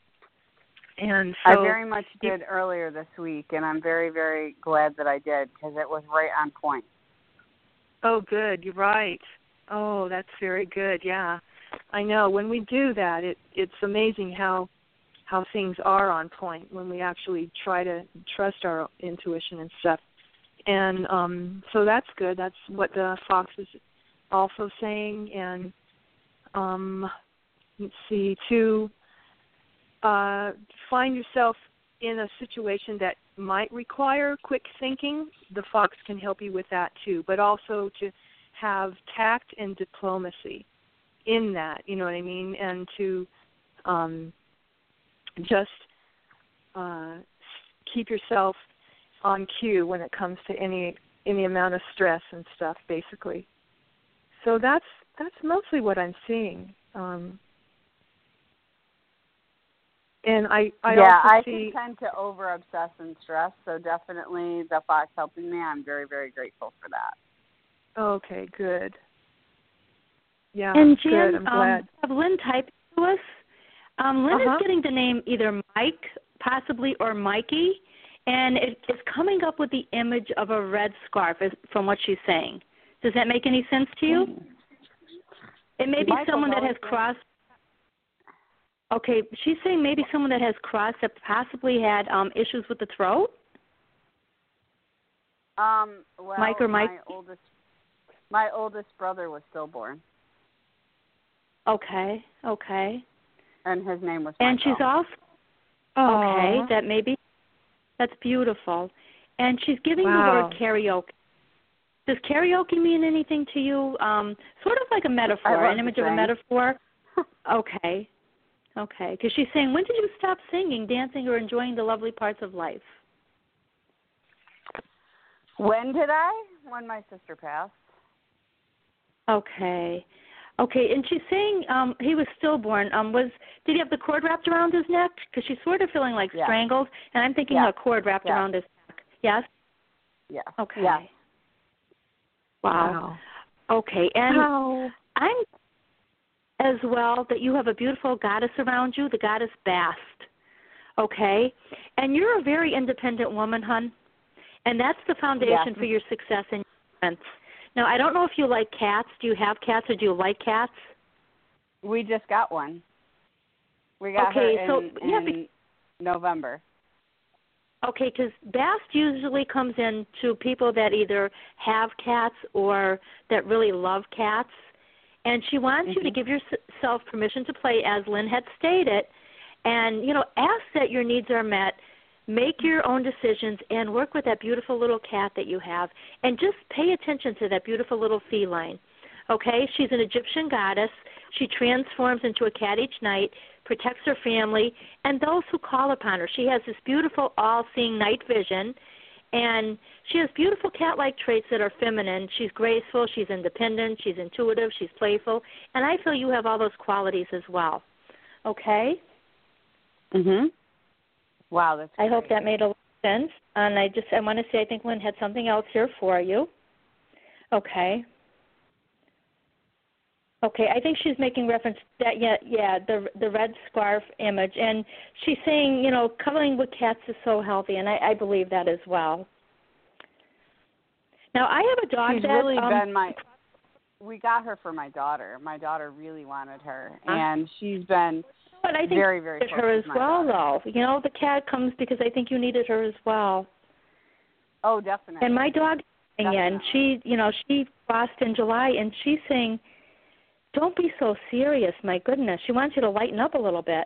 And so I very much did you, earlier this week, and I'm very, very glad that I did because it was right on point. Oh, good. You're right. Oh, that's very good. Yeah, I know. When we do that, it it's amazing how how things are on point when we actually try to trust our intuition and stuff. And um, so that's good. That's what the Fox is also saying. And um, let's see, too. Uh, find yourself in a situation that might require quick thinking, the Fox can help you with that too, but also to have tact and diplomacy in that, you know what I mean, and to um, just uh, keep yourself on cue when it comes to any any amount of stress and stuff, basically. So that's that's mostly what I'm seeing. Um, And I, I yeah, also I see, can tend to over-obsess and stress, so definitely the Fox helping me, I'm very, very grateful for that. Okay, good. Yeah, and good, Jan, I'm glad. um, have Lynn typed to us. Um, Lynn Uh-huh. is getting the name either Mike, possibly, or Mikey, and it, it's coming up with the image of a red scarf is, from what she's saying. Does that make any sense to you? Mm. It may be Michael's someone that has been... crossed. Okay, she's saying maybe someone that has crossed that possibly had um, issues with the throat. Um, well, Mike or Mike? my oldest, my oldest brother was stillborn. Okay, okay. And his name was And Michael. she's also, okay, that may be, that's beautiful. And she's giving Wow. the word karaoke. Does karaoke mean anything to you? Um, sort of like a metaphor, an image of a metaphor? Okay, okay. Because she's saying, when did you stop singing, dancing, or enjoying the lovely parts of life? When did I? When my sister passed. Okay. Okay, and she's saying um, he was stillborn. Um, was did he have the cord wrapped around his neck? Because she's sort of feeling like Yeah. strangled, and I'm thinking Yeah. a cord wrapped Yeah. around his neck. Yes? Yeah. Okay. Yeah. Wow. Okay, and Wow. I'm as well that you have a beautiful goddess around you, the goddess Bast. Okay? And you're a very independent woman, hon, and that's the foundation Yeah. for your success and your strength. Now, I don't know if you like cats. Do you have cats or do you like cats? We just got one. We got okay, her in, so, yeah, in be- November. Okay, because Bast usually comes in to people that either have cats or that really love cats. And she wants Mm-hmm. you to give yourself permission to play, as Lynn had stated, and, you know, ask that your needs are met. Make your own decisions and work with that beautiful little cat that you have. And just pay attention to that beautiful little feline. Okay? She's an Egyptian goddess. She transforms into a cat each night, protects her family, and those who call upon her. She has this beautiful all-seeing night vision, and she has beautiful cat-like traits that are feminine. She's graceful, she's independent, she's intuitive, she's playful, and I feel you have all those qualities as well. Okay? Mm-hmm. Wow, that's I great. hope that made a lot of sense. And I just I want to say I think Lynn had something else here for you. Okay. Okay, I think she's making reference to that, yeah, yeah, the the red scarf image. And she's saying, you know, cuddling with cats is so healthy, and I, I believe that as well. Now, I have a dog She's that... really um, been my... We got her for my daughter. My daughter really wanted her, Huh? and she's been But I think very, very you needed close her with as my well, daughter. though. You know, the cat comes because I think you needed her as well. Oh, definitely. And my dog, and she, you know, she crossed in July, and she's saying, don't be so serious, my goodness. She wants you to lighten up a little bit.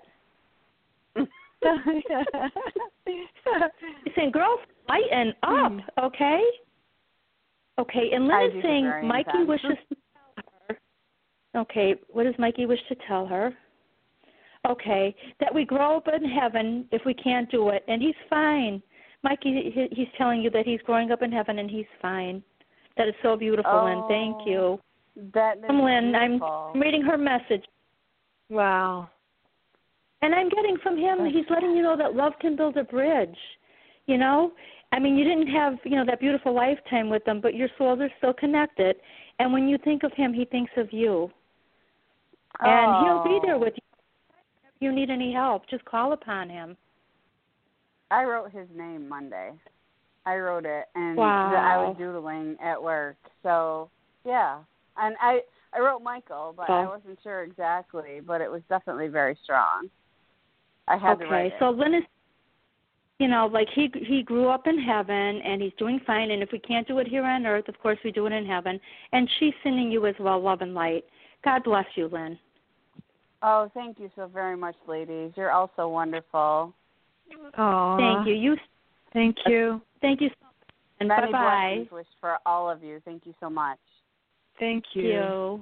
She's saying, girls, lighten up, okay? Okay, and Lynn is saying Mikey intense. wishes to tell her. Okay, what does Mikey wish to tell her? Okay, that we grow up in heaven if we can't do it, and he's fine. Mikey, he, he's telling you that he's growing up in heaven and he's fine. That is so beautiful, oh, Lynn. Thank you. That is From Lynn, beautiful. I'm reading her message. Wow. And I'm getting from him, he's letting you know that love can build a bridge. You know? I mean, you didn't have, you know, that beautiful lifetime with them, but your souls are still connected. And when you think of him, he thinks of you. And oh. he'll be there with you. If you need any help, just call upon him. I wrote his name Monday. I wrote it, and wow. I was doodling at work. So, yeah. And I, I wrote Michael, but oh. I wasn't sure exactly, but it was definitely very strong. I had okay, to write it. So Lynn is, you know, like he he grew up in heaven, and he's doing fine, and if we can't do it here on earth, of course we do it in heaven. And she's sending you as well love and light. God bless you, Lynn. Oh, thank you so very much, ladies. You're all so wonderful. Oh, thank you. You. Thank you. Thank you so much. And many bye-bye. blessings wished for all of you. Thank you so much. Thank you. Thank you.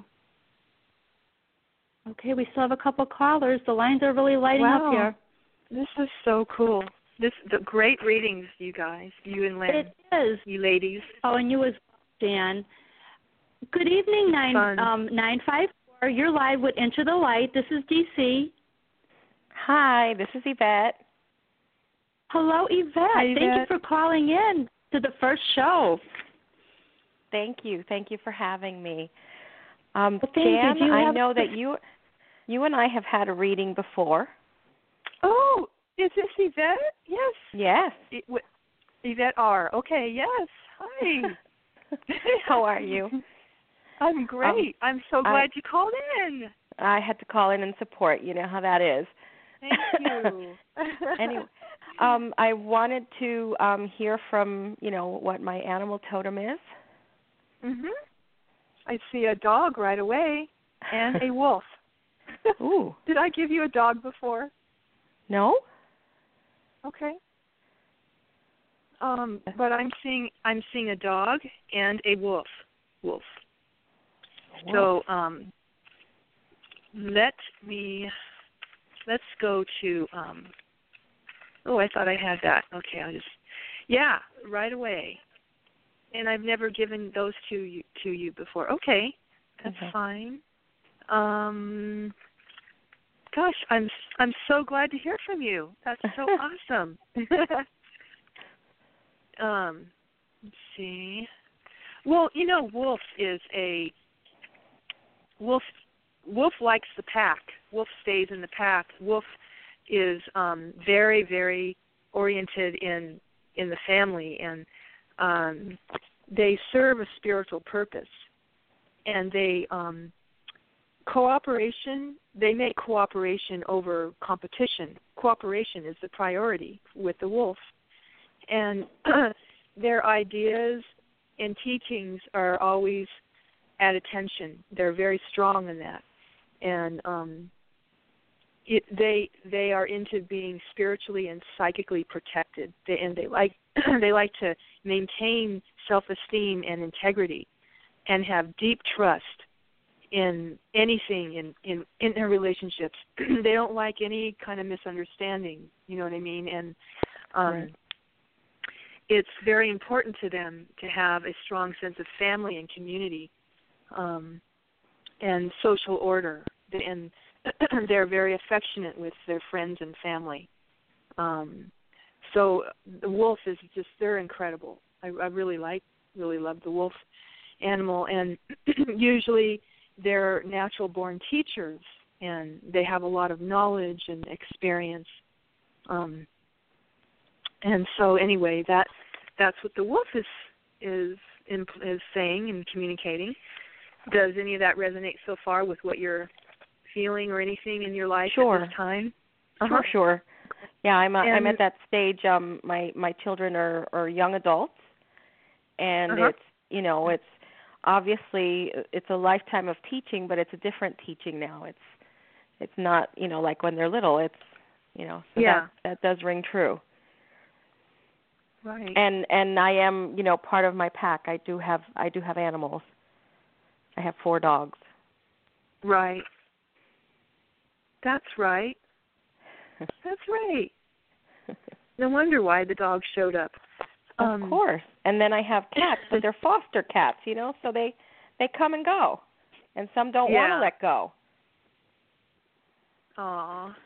Okay, we still have a couple callers. The lines are really lighting wow. up here. This is so cool. This the great readings, you guys, you and Lynn. It is. You ladies. Oh, and you as well, Jan. Good evening, nine um nine five four. You're live with Into the Light. This is D C. Hi, this is Yvette. Hello, Yvette. Hi, Yvette. Thank you for calling in to the first show. Thank you. Thank you for having me. Um, well, thank Jan, you. Do you I have know that you You and I have had a reading before. Oh, is this Yvette? Yes. Yes. It, w- Yvette R. Okay, yes. Hi. How are you? I'm great. Um, I'm so glad I, you called in. I had to call in and support. You know how that is. Thank you. Anyway, um, I wanted to um, hear from, you know, what my animal totem is. Mhm. I see a dog right away and a wolf. Ooh. Did I give you a dog before? No. Okay. Um, but I'm seeing I'm seeing a dog and a wolf. Wolf. wolf. So um, let me let's go to. Um, oh, I thought I had that. Okay, I'll just. Yeah, right away. And I've never given those to you to you before. Okay, that's okay. fine. Um, gosh, I'm I'm so glad to hear from you. That's so awesome. um, let's see. Well, you know, Wolf is a wolf. Wolf likes the pack. Wolf stays in the pack. Wolf is um, very, very oriented in in the family, and um, they serve a spiritual purpose, and they um, cooperation. They make cooperation over competition. Cooperation is the priority with the wolf, and their ideas and teachings are always at attention. They're very strong in that, and um, it, they they are into being spiritually and psychically protected. They, and they like they like to maintain self-esteem and integrity, and have deep trust in anything in, in, in their relationships. They don't like any kind of misunderstanding, you know what I mean? And um, right. It's very important to them to have a strong sense of family and community um, and social order. And they're very affectionate with their friends and family. Um, so the wolf is just, they're incredible. I, I really like, really love the wolf animal. And usually they're natural-born teachers, and they have a lot of knowledge and experience. Um, and so, anyway, that that's what the wolf is is in, is saying and communicating. Does any of that resonate so far with what you're feeling or anything in your life sure. at this time? Uh-huh. Sure, sure. Yeah, I'm a, I'm at that stage. Um, my my children are, are young adults, and uh-huh. it's you know it's. Obviously, it's a lifetime of teaching, but it's a different teaching now. It's it's not, you know, like when they're little. It's, you know, so yeah. that, that does ring true. Right. And and I am, you know, part of my pack. I do have I do have animals. I have four dogs. Right. That's right. That's right. No wonder why the dog showed up. Of Um, course. And then I have cats, but they're foster cats, you know, so they, they come and go. And some don't yeah. want to let go. Aw.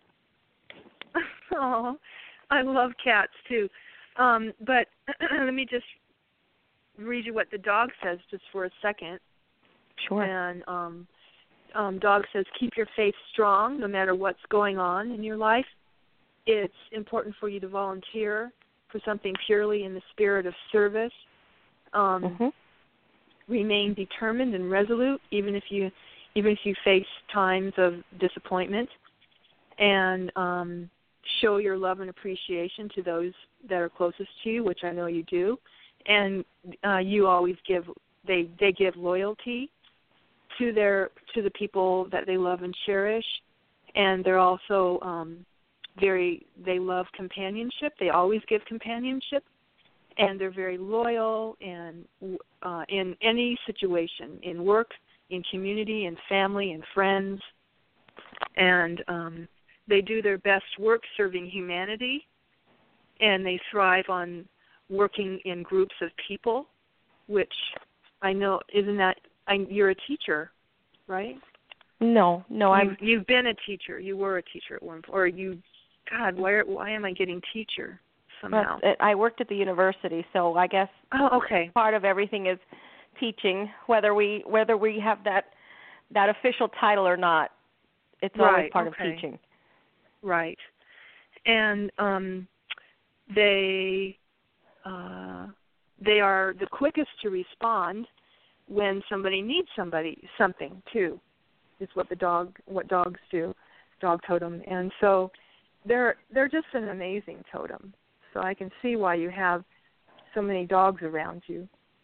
Aw. I love cats, too. Um, but let me just read you what the dog says just for a second. Sure. And um, um, dog says, keep your faith strong no matter what's going on in your life. It's important for you to volunteer for something purely in the spirit of service. Um, mm-hmm. Remain determined and resolute, even if you even if you face times of disappointment, and um, show your love and appreciation to those that are closest to you, which I know you do. And uh, you always give they they give loyalty to their to the people that they love and cherish, and they're also um, very they love companionship. They always give companionship, and they're very loyal and uh, in any situation, in work, in community, in family, and friends, and um, they do their best work serving humanity, and they thrive on working in groups of people, which I know isn't that I, you're a teacher, right? No, no, you've, I'm. You've been a teacher. You were a teacher at one point, or you. God, why why am I getting teacher somehow? Well, I worked at the university, so I guess. Oh, okay. Part of everything is teaching, whether we whether we have that that official title or not. it's right, always part okay. of teaching. Right. And um, they uh, they are the quickest to respond when somebody needs somebody something too. Is what the dog what dogs do, dog totem. And so they're they're just an amazing totem. So I can see why you have so many dogs around you.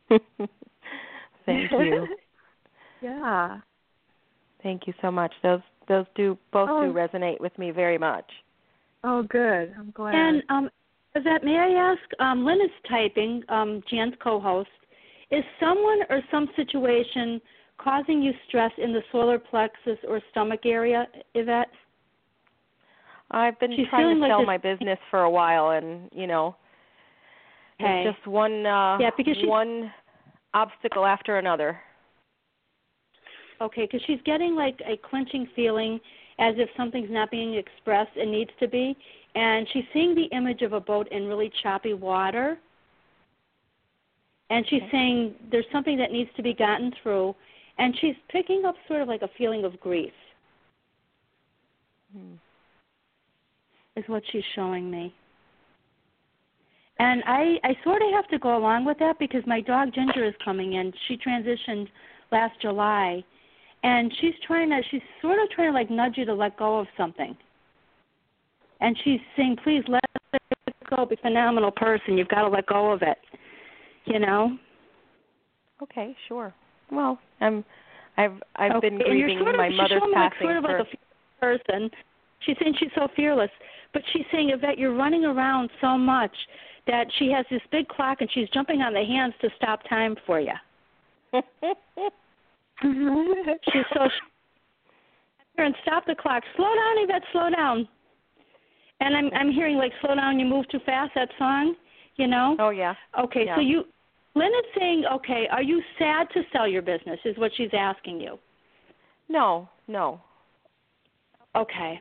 Thank you. Yeah. Thank you so much. Those those do both oh. do resonate with me very much. Oh, good. I'm glad. And um, Yvette, may I ask? Um, Lynn is typing. Um, Jan's co-host. Is someone or some situation causing you stress in the solar plexus or stomach area, Yvette? I've been She's trying to like sell this... my business for a while, and you know, okay. it's just one uh, yeah, because she's... one obstacle after another. Okay, because she's getting like a clenching feeling as if something's not being expressed and needs to be, and she's seeing the image of a boat in really choppy water, and she's okay. saying there's something that needs to be gotten through, and she's picking up sort of like a feeling of grief, hmm. is what she's showing me. And I, I sort of have to go along with that because my dog Ginger is coming in. She transitioned last July. And she's trying to, she's sort of trying to like nudge you to let go of something. And she's saying, please let it go. Be a phenomenal person. You've got to let go of it. You know? Okay, sure. Well, I'm, I've, I've okay. been grieving sort of, my mother's she's passing. Like sort of for... like a fearless person. She's saying she's so fearless. But she's saying, Yvette, you're running around so much that she has this big clock and she's jumping on the hands to stop time for you. She's so here and stop the clock. Slow down, Yvette. Slow down. And I'm I'm hearing like slow down. You move too fast. That song, you know. Oh yeah. Okay, yeah. so you, Lynn is saying, okay, are you sad to sell your business? Is what she's asking you. No, no. Okay.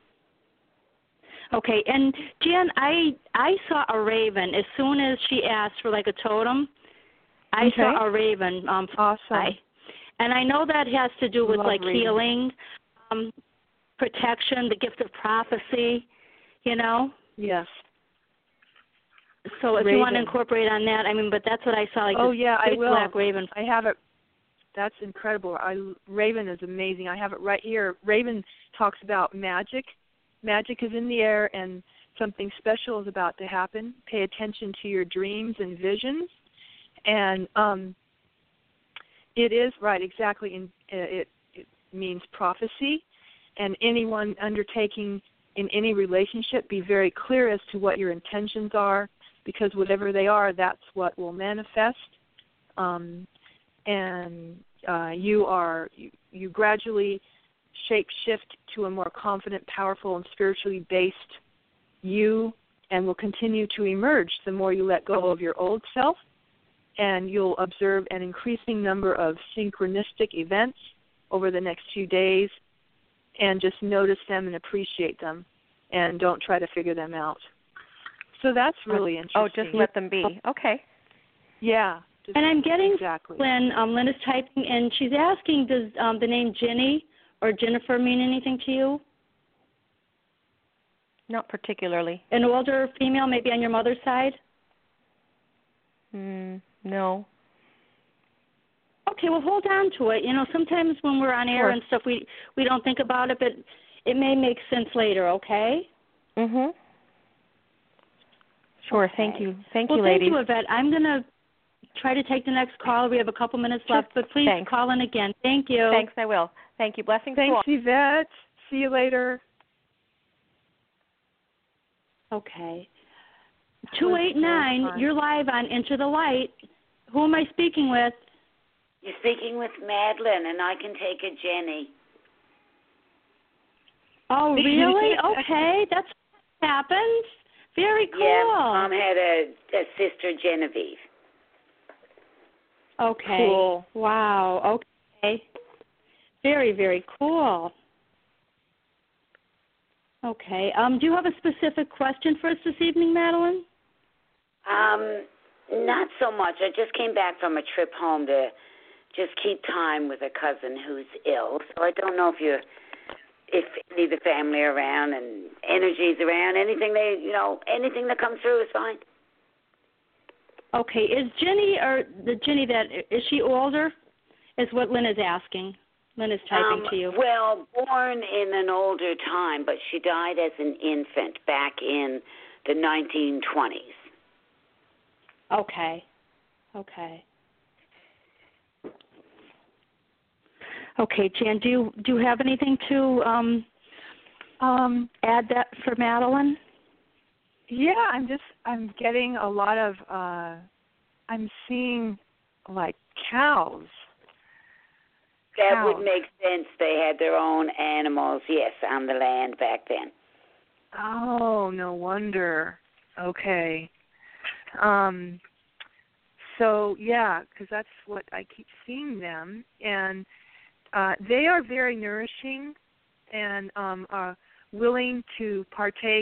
Okay, and Jan, I I saw a raven as soon as she asked for like a totem. I okay. saw a raven. Um, awesome. Fly. And I know that has to do with Love like reading. healing, um, protection, the gift of prophecy, you know? Yes. So if raven. you want to incorporate on that, I mean, but that's what I saw, like oh, this yeah, big I will. black raven. I have it. That's incredible. I, raven is amazing. I have it right here. Raven talks about magic. Magic is in the air and something special is about to happen. Pay attention to your dreams and visions. And um, it is, right, exactly, in, it, it means prophecy. And anyone undertaking in any relationship, be very clear as to what your intentions are, because whatever they are, that's what will manifest. Um, and uh, you are, you, you gradually shape shift to a more confident, powerful, and spiritually based you, and will continue to emerge the more you let go of your old self. And you'll observe an increasing number of synchronistic events over the next few days, and just notice them and appreciate them, and don't try to figure them out. So that's really interesting. Oh, just let them be. Okay. Yeah. And I'm getting exactly. Lynn, um, Lynn is typing, and she's asking, does um, the name Ginny or Jennifer mean anything to you? Not particularly. An older female, maybe on your mother's side? Mm, no. Okay, well, hold on to it. You know, sometimes when we're on air Sure. and stuff, we we don't think about it, but it may make sense later, okay? Mm-hmm. Sure, okay. thank you. Thank well, you, ladies. Well, thank you, Yvette. I'm going to try to take the next call. We have a couple minutes Sure. left, but please Thanks. call in again. Thank you. Thanks, I will. Thank you. Blessings to all. Thanks, Yvette. See you later. Okay. two eight nine, you're live on Enter the Light. Who am I speaking with? You're speaking with Madeline, and I can take a Jenny. Oh, really? Okay, that's what happened. Very cool. Yeah, Mom had a, a sister, Genevieve. Okay. Cool. Wow. Okay. Very, very cool. Okay. Um, do you have a specific question for us this evening, Madeline? Um, not so much. I just came back from a trip home to just keep time with a cousin who's ill. So I don't know if you if any of the family are around and energies around, anything they, you know, anything that comes through is fine. Okay, is Jenny or the Jenny that is she older? Is what Lynn is asking. Lynn is typing um, to you. Well, born in an older time, but she died as an infant back in the nineteen twenties. Okay. Okay. Okay, Jan, do you do you have anything to um, um, add that for Madeline? Yeah, I'm just I'm getting a lot of uh, I'm seeing like cows. That cows. would make sense. They had their own animals, yes, on the land back then. Oh, no wonder. Okay. Um. So yeah, because that's what I keep seeing them, and uh, they are very nourishing and um, are willing to partake.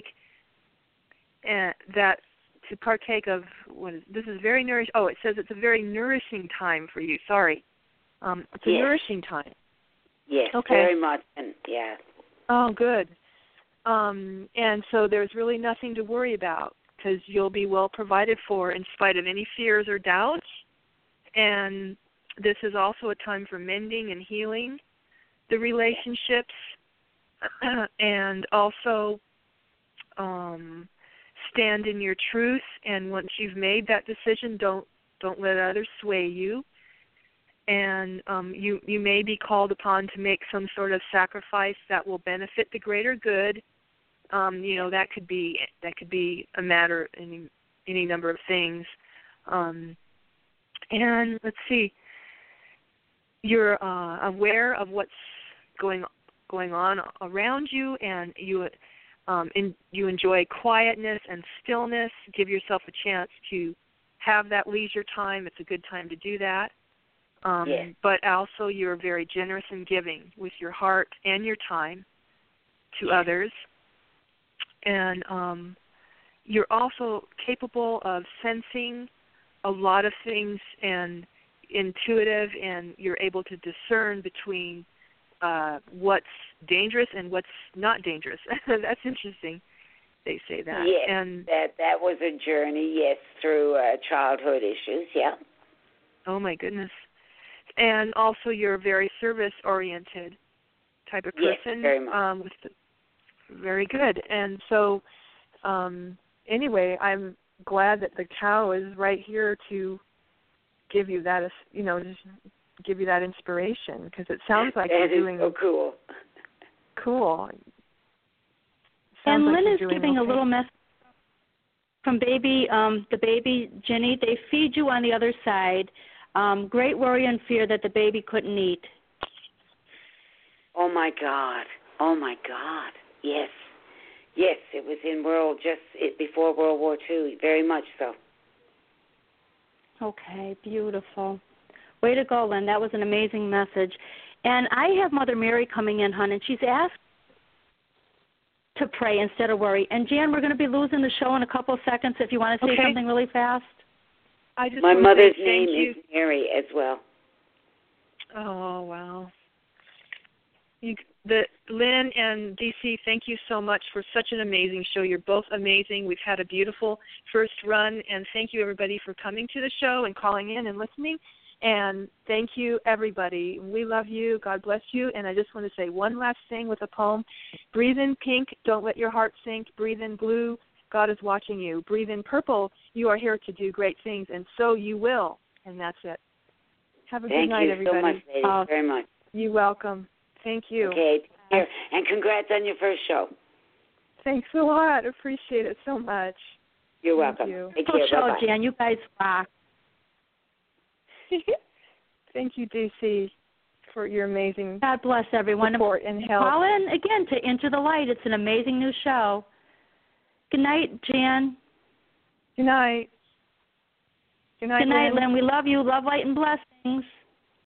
And that to partake of what is this is very nourish. Oh, it says it's a very nourishing time for you. Sorry, um, it's a yes. nourishing time. Yes, okay. very much, and yeah. Oh, good. Um, and so there's really nothing to worry about because you'll be well provided for in spite of any fears or doubts. And this is also a time for mending and healing the relationships, and also. Um, Stand in your truth, and once you've made that decision, don't don't let others sway you. And um, you you may be called upon to make some sort of sacrifice that will benefit the greater good. Um, you know that could be that could be a matter any any number of things. Um, and let's see, you're uh, aware of what's going going on around you, and you. Um, and you enjoy quietness and stillness. Give yourself a chance to have that leisure time. It's a good time to do that. Um, yes. But also you're very generous in giving with your heart and your time to yes. others. And um, you're also capable of sensing a lot of things and intuitive, and you're able to discern between Uh, what's dangerous and what's not dangerous. That's interesting. They say that. Yes, and that that was a journey. Yes, through uh, childhood issues. Yeah. Oh my goodness. And also, you're a very service-oriented type of person. Yes, very much. Um, with the, very good. And so, um, anyway, I'm glad that the cow is right here to give you that. You know, just. give you that inspiration, because it sounds like that you're doing so cool. Cool. And like Lynn is giving okay. a little message from baby, um, the baby Jenny. They feed you on the other side. Um, great worry and fear that the baby couldn't eat. Oh my God! Oh my God! Yes, yes. It was in world just it, before World War Two. Very much so. Okay, beautiful. Way to go, Lynn. That was an amazing message. And I have Mother Mary coming in, hon, and she's asked to pray instead of worry. And, Jan, we're going to be losing the show in a couple of seconds if you want to say okay. something really fast. I just My mother's say name you. is Mary as well. Oh, wow. You, the, Lynn and D C, thank you so much for such an amazing show. You're both amazing. We've had a beautiful first run, and thank you, everybody, for coming to the show and calling in and listening. And thank you, everybody. We love you. God bless you. And I just want to say one last thing with a poem. Breathe in pink. Don't let your heart sink. Breathe in blue. God is watching you. Breathe in purple. You are here to do great things, and so you will. And that's it. Have a Thank good night, you everybody. so much, ladies. Uh, very much. You're welcome. Thank you. Okay. Here. And congrats on your first show. Thanks a lot. Appreciate it so much. You're Thank welcome. You. Take Good care. show, Bye-bye. Jan. You guys rock. Thank you, D C, for your amazing God bless everyone. support and help. Call in again to Into the Light. It's an amazing new show. Good night, Jan. Good night. Good night, Good night, Lynn. Lynn. We love you. Love, light, and blessings.